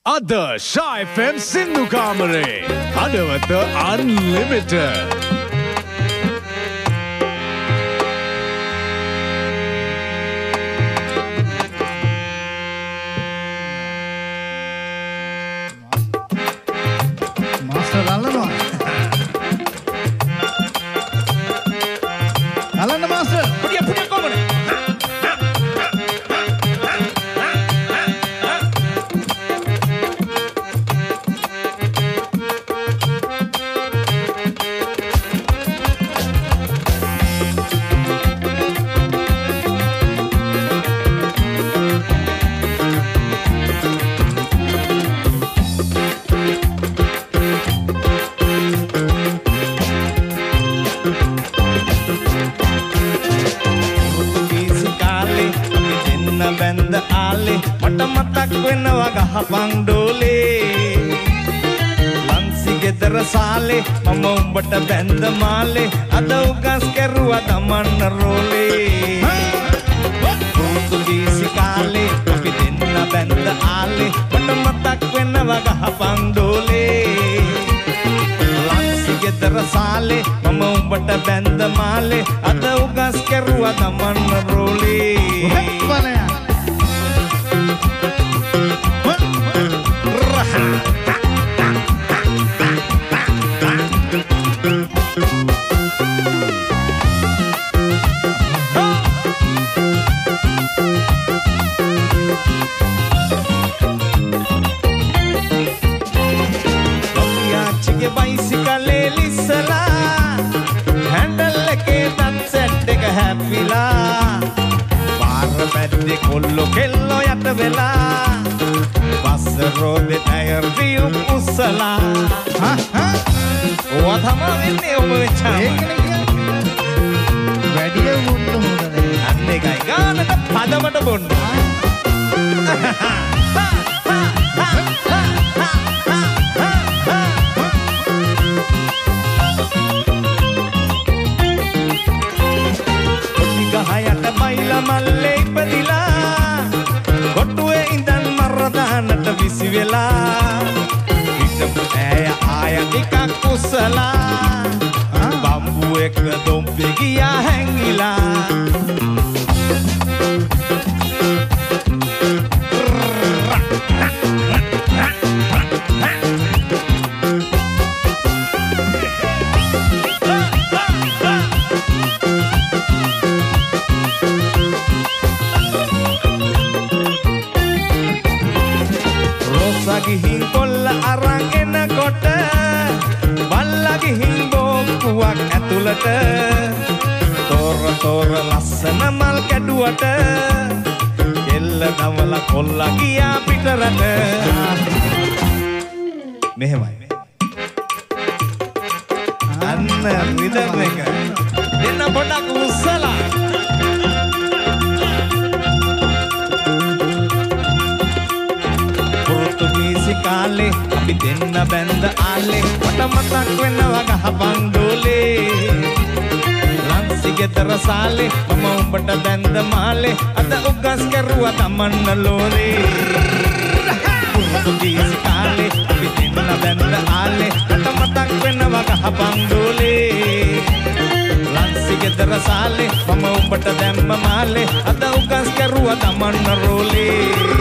Ada Shah FM Sindhu Kamare Hadawatha Unlimited. Master Alana. Alana Master. Punya kau mana? බැඳ ආලේ මට මතක් වෙනවා ගහපන් ඩෝලේ ලන්සි ගෙදර සාලේ මම උඹට බැඳ මාලේ අද උගස් කරුවා තමන්න රෝලේ පෘතුගීසි කාලේ අපි දෙන්න බැඳ ආලේ මට මතක් වෙනවා ගහපන් ඩෝලේ ලන්සි ගෙදර සාලේ මම උඹට බැඳ මාලේ අද උගස් කරුවා තමන්න රෝලේ බයිසිකලේ ලිස්සලා හැන්ඩල් එකේ තත් සෙට් එක හැප්පිලා පාර පැද්දේ කොල්ලෝ කෙල්ලෝ යට වෙලා බස් රෝදේ ටයර් ටියුබ් උස්සලා ඕවා තමයි වෙන්නේ ඔබ වෙච්චා වැඩිය මුන්න හොඳනේ අන්න එකයි ගානට පදමට බොන්න ගහයට බයිලා මල්ලේ ඉපදිලා කොටුවේ ඉඳන් මරදානට විසි වෙලා හිටපු ඈය ආය ටිකක් කුසලා බම්බු එක දොම්පේ ගියා හැංගිලා ගිහින් කොල්ල අරන් එනකොට බල්ලා ගිහින් බෝක්කුවක් ඇතුළට තොර ලස්සන මල් කැඩුවට කෙල්ල දවල කොල්ලා ගියා පිටරට මෙහෙමයි අන්න රිදම් එක දෙන්න පොඩක් උස්සලා කාලේ අපි දෙන්න බැඳ ආලේ මට මතක් වෙනවා ගහපන් ඩෝලේ ලන්සි ගෙදර සාලේ මම උඹට බැඳ මාලේ අද උගස් කරුවා තමන්න ලෝරේ පෘතුගීසි කාලේ අපි දෙන්න බැඳ ආලේ මට මතක් වෙනවා ගහපන් ඩෝලේ ලන්සි ගෙදර සාලේ මම උඹට දැම්ම මාලේ අද උගස් කරුවා තමන්න රෝලේ